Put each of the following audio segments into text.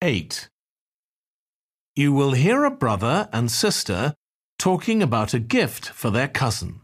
8. You will hear a brother and sister talking about a gift for their cousin.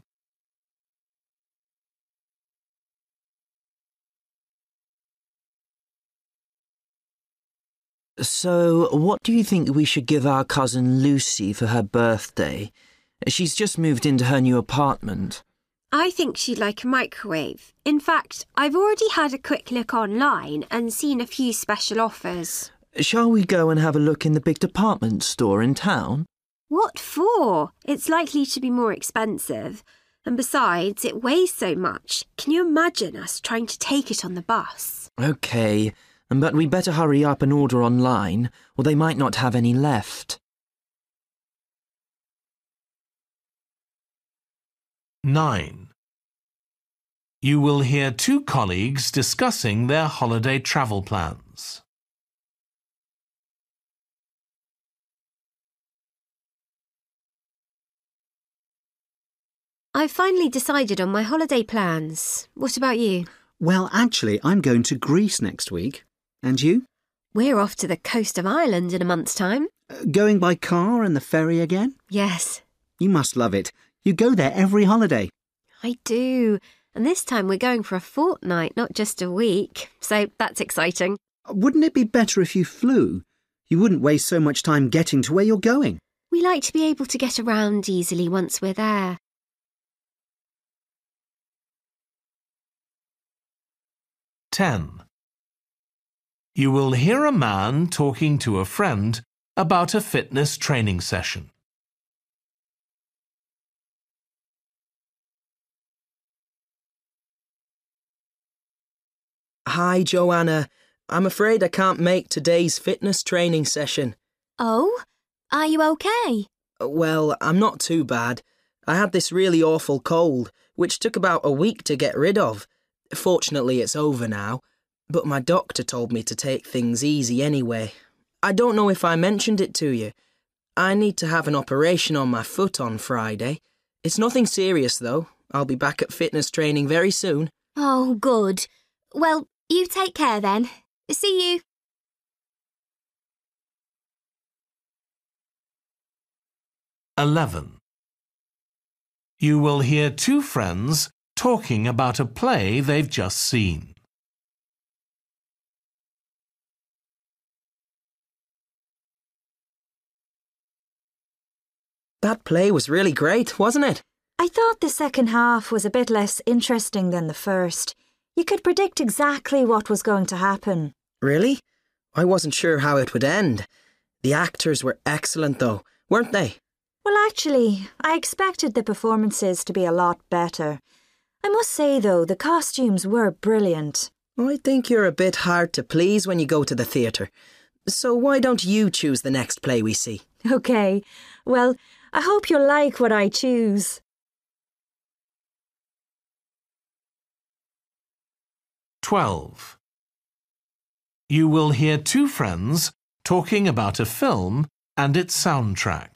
So, what do you think we should give our cousin Lucy for her birthday? She's just moved into her new apartment. I think she'd like a microwave. In fact, I've already had a quick look online and seen a few special offers. Shall we go and have a look in the big department store in town? What for? It's likely to be more expensive. And besides, it weighs so much. Can you imagine us trying to take it on the bus? OK, but we'd better hurry up and order online, or they might not have any left. 9. You will hear two colleagues discussing their holiday travel plans. I've finally decided on my holiday plans. What about you? Well, actually, I'm going to Greece next week. And you? We're off to the coast of Ireland in a month's time. Going by car and the ferry again? Yes. You must love it. You go there every holiday. I do. And this time we're going for a fortnight, not just a week. So that's exciting. Wouldn't it be better if you flew? You wouldn't waste so much time getting to where you're going. We like to be able to get around easily once we're there. 10. You will hear a man talking to a friend about a fitness training session. Hi, Joanna. I'm afraid I can't make today's fitness training session. Oh? Are you okay? Well, I'm not too bad. I had this really awful cold, which took about a week to get rid of. Fortunately, it's over now, but my doctor told me to take things easy anyway. I don't know if I mentioned it to you. I need to have an operation on my foot on Friday. It's nothing serious, though. I'll be back at fitness training very soon. Oh, good. Well, you take care then. See you. 11. You will hear two friends talking about a play they've just seen. That play was really great, wasn't it? I thought the second half was a bit less interesting than the first. You could predict exactly what was going to happen. Really? I wasn't sure how it would end. The actors were excellent, though, weren't they? Well, actually, I expected the performances to be a lot better. I must say, though, the costumes were brilliant. I think you're a bit hard to please when you go to the theatre. So why don't you choose the next play we see? OK. Well, I hope you'll like what I choose. 12. You will hear two friends talking about a film and its soundtrack.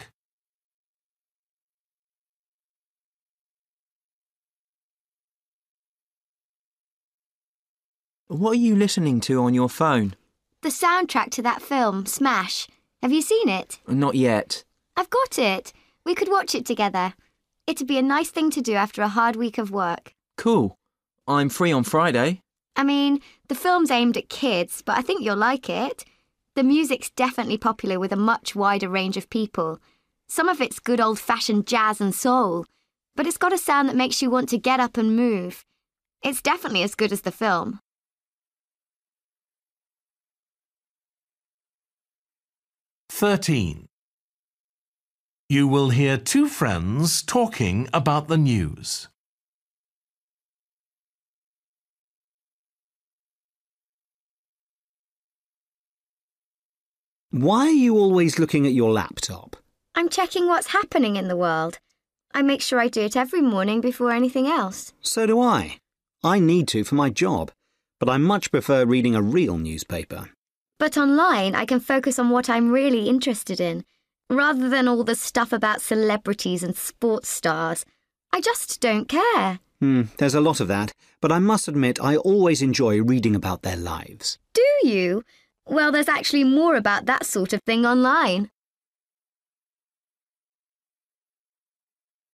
What are you listening to on your phone? The soundtrack to that film, Smash. Have you seen it? Not yet. I've got it. We could watch it together. It'd be a nice thing to do after a hard week of work. Cool. I'm free on Friday. I mean, the film's aimed at kids, but I think you'll like it. The music's definitely popular with a much wider range of people. Some of it's good old-fashioned jazz and soul, but it's got a sound that makes you want to get up and move. It's definitely as good as the film. 13. You will hear two friends talking about the news. Why are you always looking at your laptop? I'm checking what's happening in the world. I make sure I do it every morning before anything else. So do I. I need to for my job, but I much prefer reading a real newspaper. But online, I can focus on what I'm really interested in, rather than all the stuff about celebrities and sports stars. I just don't care. There's a lot of that, but I must admit I always enjoy reading about their lives. Do you? Well, there's actually more about that sort of thing online.